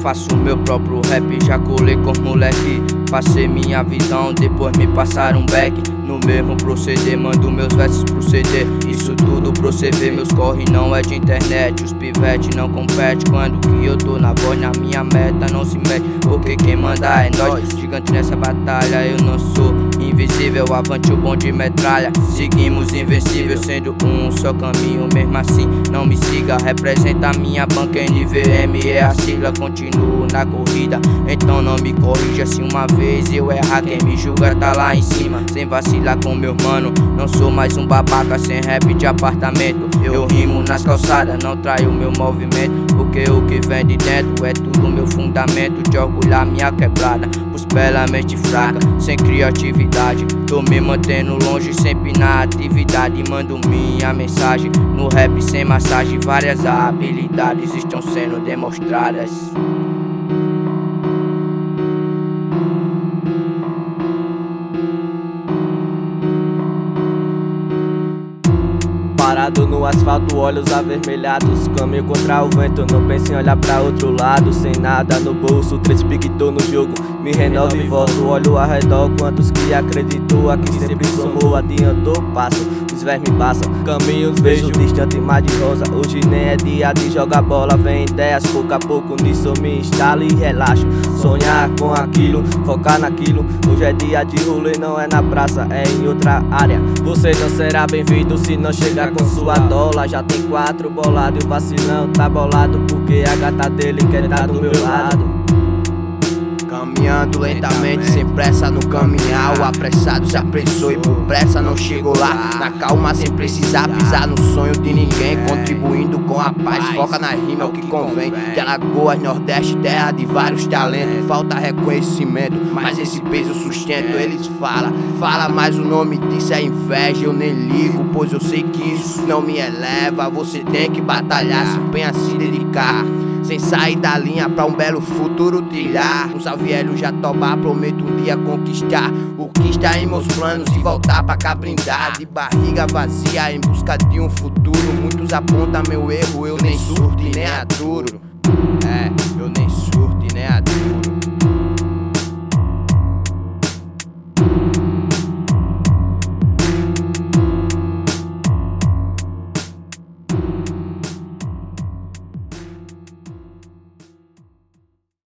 faço meu próprio rap, já colei com moleque. Passei minha visão, depois me passaram back. No mesmo proceder, mando meus versos pro CD. Isso tudo pra você ver, meus corre não é de internet. Os pivete não compete quando que eu tô na voz. Na minha meta não se mete, porque quem manda é nós. Gigante nessa batalha, eu não sou invisível. Avante o bonde metralha, seguimos invencível. Sendo um só caminho, mesmo assim não me siga. Representa a minha banca, NVM é a sigla. Continuo na corrida, então não me corrija. Se uma vez eu errar, quem me julga tá lá em cima. Sem vacilar com meu mano, não sou mais um babaca sem rap de apartamento. Eu rimo nas calçadas, não traio meu movimento, porque o que vem de dentro é tudo meu fundamento. De orgulhar minha quebrada, pros pela mente fraca, sem criatividade. Tô me mantendo longe, sempre na atividade. Mando minha mensagem no rap sem massagem. Várias habilidades estão sendo demonstradas. Parado no asfalto, olhos avermelhados, caminho contra o vento, não pense em olhar pra outro lado. Sem nada no bolso, 3 pique tô no jogo, me renovo e volto. Olho ao redor, quantos que acreditou, aqui sempre somou, adiantou, passo, os vermes passam, caminhos vejo distante, mar de rosa. Hoje nem é dia de jogar bola, vem ideias, pouco a pouco nisso eu me instalo e relaxo. Sonhar com aquilo, focar naquilo, hoje é dia de rolê, não é na praça, é em outra área. Você não será bem-vindo se não chegar com sua dólar. Já tem 4 bolado e o vacilão tá bolado, porque a gata dele quer dar do meu lado. Caminhando lentamente, sem pressa no caminhar. O apressado se apressou e por pressa não chegou lá. Na calma, sem precisar pisar no sonho de ninguém. Contribuindo com a paz, foca na rima, é o que convém. De Alagoas, Nordeste, terra de vários talentos. Falta reconhecimento, mas esse peso sustento. Eles falam, mas o nome disso é inveja. Eu nem ligo, pois eu sei que isso não me eleva. Você tem que batalhar, se empenha a se dedicar, sem sair da linha pra um belo futuro trilhar. Um salve Hélio Jatobá, prometo um dia conquistar o que está em meus planos e voltar pra cá brindar. De barriga vazia em busca de um futuro. Muitos apontam meu erro, eu nem surto e nem aturo. Eu nem surto e nem aturo.